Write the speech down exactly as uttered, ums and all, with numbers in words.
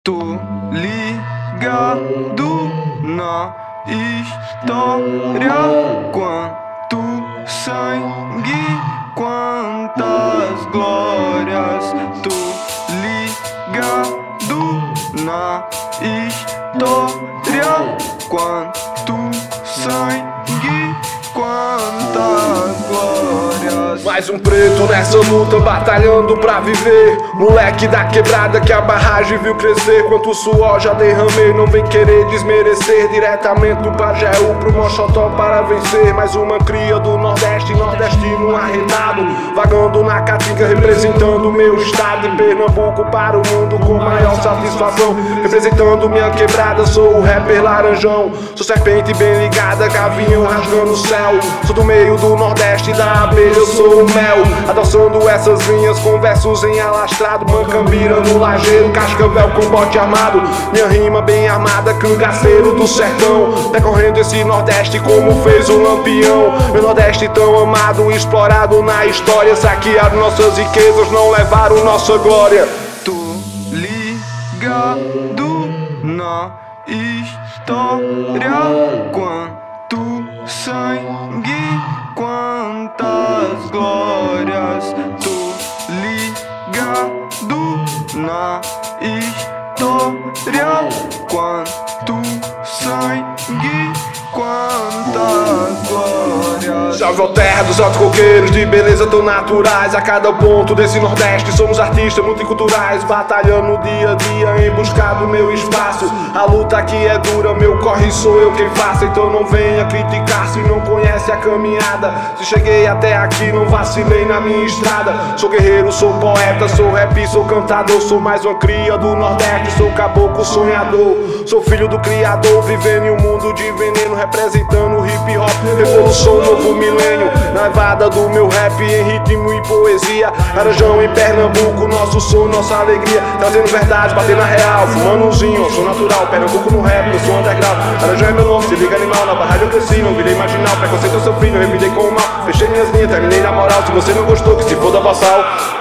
Tô ligado na história. Quanto sangue, quantas glórias. Tô ligado na história. Quanto sangue, quantas glórias. Mais um preto nessa luta, batalhando pra viver. Moleque da quebrada que a barragem viu crescer. Quanto suor já derramei, não vem querer desmerecer. Diretamente do Pajeú pro Mochotó para vencer. Mais uma cria do Nordeste, nordestino arretado, vagando na caatinga, representando meu estado. Em Pernambuco para o mundo com maior satisfação. Representando minha quebrada, sou o rapper Laranjão. Sou serpente bem ligada, gavião rasgando o céu. Sou do meio do Nordeste, da abelha eu sou o mel. Adoçando essas linhas com versos em alastrado. Mancambira no lajeiro, cascavel com bote armado. Minha rima bem armada, cangaceiro do sertão. Percorrendo esse Nordeste como fez um lampião. Meu Nordeste tão amado, explorado na história. Saquearam nossas riquezas, não levaram nossa glória. Tô ligado na história. Quanto sangue, quantas glórias. Tô ligado na história. Quanto sangue, quantas glórias. Salve a terra dos altos coqueiros, de beleza tão naturais. A cada ponto desse Nordeste somos artistas multiculturais, batalhando dia a dia em busca do meu espaço. A luta aqui é dura, meu corre sou eu quem faço. Então não venha criticar se não conhece a caminhada. Se cheguei até aqui não vacilei na minha estrada. Sou guerreiro, sou poeta, sou rap, sou cantador. Sou mais uma cria do Nordeste, sou caboclo sonhador. Sou filho do criador, vivendo em um mundo de veneno. Representando o hip hop, revolução, novo milênio. Na levada do meu rap em ritmo e poesia. Laranjão em Pernambuco, nosso som, nossa alegria. Trazendo verdade, batendo na real, fumando umzinho. Sou natural, Pernambuco no rap, eu sou underground. Laranjão é meu nome, se liga animal. Na barragem eu cresci, não virei marginal. Preconceito eu sofri, não revidei com o mal. Fechei minhas linhas, terminei na moral. Se você não gostou, que se foda boçal.